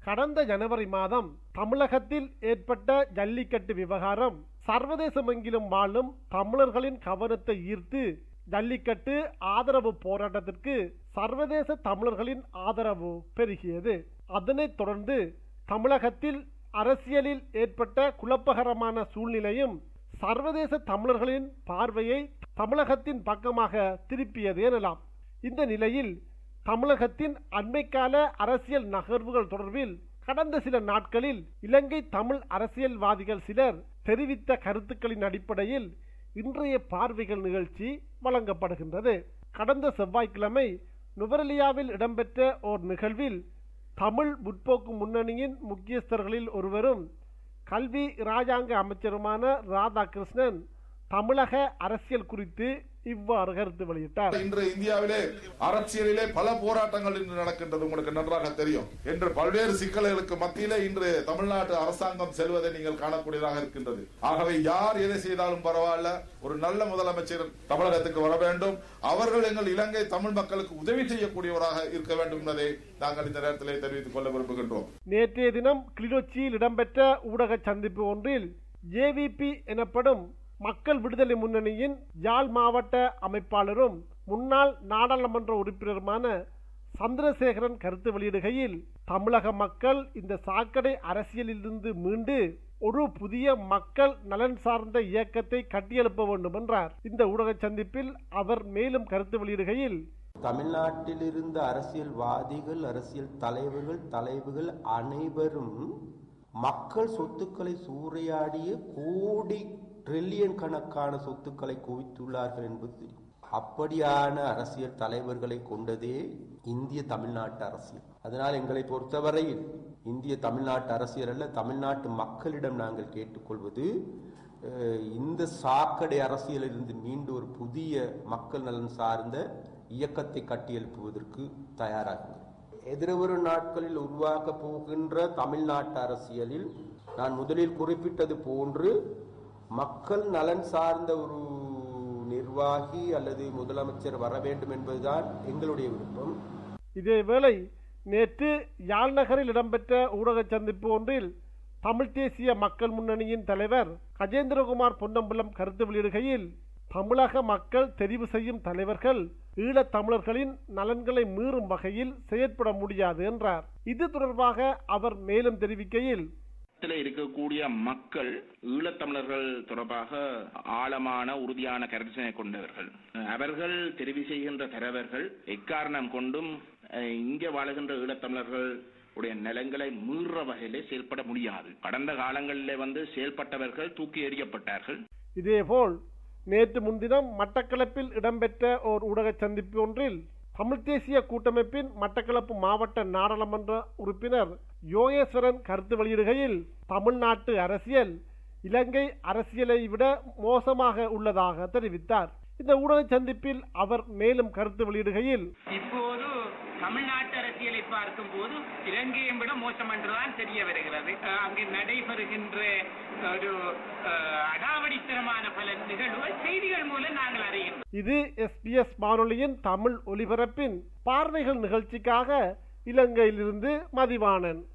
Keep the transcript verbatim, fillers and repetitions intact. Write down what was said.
கடந்த ஜனவரி மாதம் தமிழகத்தில் ஏற்பட்ட ஜல்லிக்கட்டு விவகாரம் சர்வதேசமெங்கிலும் வாழும் தமிழர்களின் கவனத்தை ஈர்த்து ஜல்லிக்கட்டு ஆதரவு போராட்டத்திற்கு சர்வதேச தமிழர்களின் ஆதரவு பெருகியது. அதனைத் தொடர்ந்து தமிழகத்தில் அரசியலில் ஏற்பட்ட குழப்பகரமான சூழ்நிலையும் சர்வதேச தமிழர்களின் பார்வையை தமிழகத்தின் பக்கமாக திருப்பியது எனலாம். இந்த நிலையில் தமிழகத்தின் அண்மைக்கால அரசியல் நகர்வுகள் தொடர்பில் கடந்த சில நாட்களில் இலங்கை தமிழ் அரசியல்வாதிகள் சிலர் தெரிவித்த கருத்துக்களின் அடிப்படையில் இன்றைய பார்வைகள் நிகழ்ச்சி வழங்கப்படுகின்றது. கடந்த செவ்வாய்க்கிழமை நுவரெலியாவில் இடம்பெற்ற ஓர் நிகழ்வில் தமிழ் முற்போக்கு முன்னணியின் முக்கியஸ்தர்களில் ஒருவரும் கல்வி இராஜாங்க அமைச்சருமான ராதாகிருஷ்ணன் தமிழக அரசியல் குறித்து இவ்வாறு கருத்து வெளியிட்டார். இன்று இந்தியாவிலே அரசியலிலே பல போராட்டங்கள் இன்று நடக்கின்றது, உங்களுக்கு நன்றாக தெரியும். இன்று பல்வேறு சிக்கல்களுக்கு மத்தியிலே இன்று தமிழ்நாட்டு அரசாங்கம் செல்வதை நீங்கள் காணக்கூடியதாக இருக்கின்றது. ஆகவே யார் எதை செய்தாலும் பரவாயில்ல, ஒரு நல்ல முதலமைச்சர் தமிழகத்துக்கு வர வேண்டும். அவர்கள் எங்கள் இலங்கை தமிழ் மக்களுக்கு உதவி செய்யக்கூடியவராக இருக்க வேண்டும் என்பதை நாங்கள் இந்த நேரத்திலே தெரிவித்துக் கொள்ள விரும்புகின்றோம். நேற்றைய தினம் கிளிநொச்சியில் இடம்பெற்ற ஊடக சந்திப்பு ஒன்றில் ஜேவிபி எனப்படும் மக்கள் விடுதலை முன்னணியின் யாழ் மாவட்ட அமைப்பாளரும் முன்னாள் நாடாளுமன்ற உறுப்பினருமான சந்திரசேகரன் கருத்து வெளியிடுகையில் தமிழக மக்கள் இந்த சாக்கடை அரசியலிலிருந்து மீண்டு ஒரு புதிய மக்கள் நலன் சார்ந்த இயக்கத்தை கட்டியெழுப்ப வேண்டும் என்றார். இந்த ஊடக சந்திப்பில் அவர் மேலும் கருத்து வெளியிடுகையில், தமிழ்நாட்டில் இருந்த அரசியல்வாதிகள், அரசியல் தலைவர்கள், தலைவர்கள் அனைவரும் மக்கள் சொத்துக்களை சூறையாடிய கோடி ட்ரில்லியன் கணக்கான சொத்துக்களை குவித்துள்ளார்கள் என்பது தெரியும். அப்படியான அரசியல் தலைவர்களை கொண்டதே இந்திய தமிழ்நாட்டு அரசியல். அதனால் எங்களை பொறுத்தவரையில் இந்திய தமிழ்நாட்டு அரசியல் அல்ல, தமிழ்நாட்டு மக்களிடம் நாங்கள் கேட்டுக்கொள்வது, இந்த சாக்கடை அரசியலிலிருந்து மீண்டு ஒரு புதிய மக்கள் நலன் சார்ந்த இயக்கத்தை கட்டியெழுப்புவதற்கு தயாராகுங்கள். எதிர்வரும் நாட்களில் உருவாக்க போகின்ற தமிழ்நாட்டு அரசியலில் நான் முதலில் குறிப்பிட்டது போன்று மக்கள் நலன் சார்ந்த ஒரு நிர்வாகி அல்லது முதலமைச்சர் வர வேண்டும் என்பதுதான் எங்களுடைய விருப்பம். இதேவேளை நேற்று யாழ் நகரில் இடம்பெற்ற ஊடக சந்திப்பு ஒன்றில் தமிழ் தேசிய மக்கள் முன்னணியின் தலைவர் கஜேந்திரகுமார் பொன்னம்பலம் கருத்து வெளியிடுகையில், தமிழக மக்கள் தெரிவு செய்யும் தலைவர்கள் ஈழத் தமிழர்களின் நலன்களை மீறும் வகையில் செயற்பட முடியாது என்றார். இது தொடர்பாக அவர் மேலும் தெரிவிக்கையில், இருக்கக்கூடிய மக்கள் ஈழத்தமிழர்கள் தொடர்பாக ஆழமான உறுதியான கருத்தினை கொண்டவர்கள். அவர்கள் தெரிவு செய்கின்ற தலைவர்கள் எக்காரணம் கொண்டும் இங்கே வாழுகின்ற ஈழத்தமிழர்கள் உடைய நலன்களை மீற வகையிலே செயல்பட முடியாது. கடந்த காலங்களிலே வந்து செயல்பட்டவர்கள் தூக்கி எறியப்பட்டார்கள். இதேபோல் நேற்று முன்தினம் மட்டக்களப்பில் இடம்பெற்ற ஓர் ஊடக சந்திப்பு ஒன்றில் தமிழ் தேசிய கூட்டமைப்பின் மட்டக்களப்பு மாவட்ட நாடாளுமன்ற உறுப்பினர் யோகேஸ்வரன் கருத்து வெளியிடுகையில், தமிழ்நாட்டு அரசியல் இலங்கை அரசியலை விட மோசமாக உள்ளதாக தெரிவித்தார். இந்த ஊடக சந்திப்பில் அவர் மேலும் கருத்து வெளியிடுகையில், இப்போது தமிழ்நாட்டு அரசியலை பார்க்கும் போது இலங்கையை விட மோசம் என்றுதான் தெரிய வருகிறது. அங்கு நடைபெறுகின்ற ஒரு அடாவடித்தனமான பல நிகழ்வுகள் செய்திகள் மூலம் நாங்கள் அறிகிறோம். இது எஸ்பிஎஸ் வானொலியின் தமிழ் ஒலிபரப்பின் பார்வைகள் நிகழ்ச்சிக்காக இலங்கையிலிருந்து மதிவாணன்.